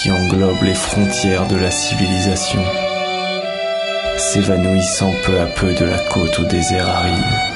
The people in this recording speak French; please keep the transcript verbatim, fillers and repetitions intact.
qui englobe les frontières de la civilisation, s'évanouissant peu à peu de la côte au désert aride.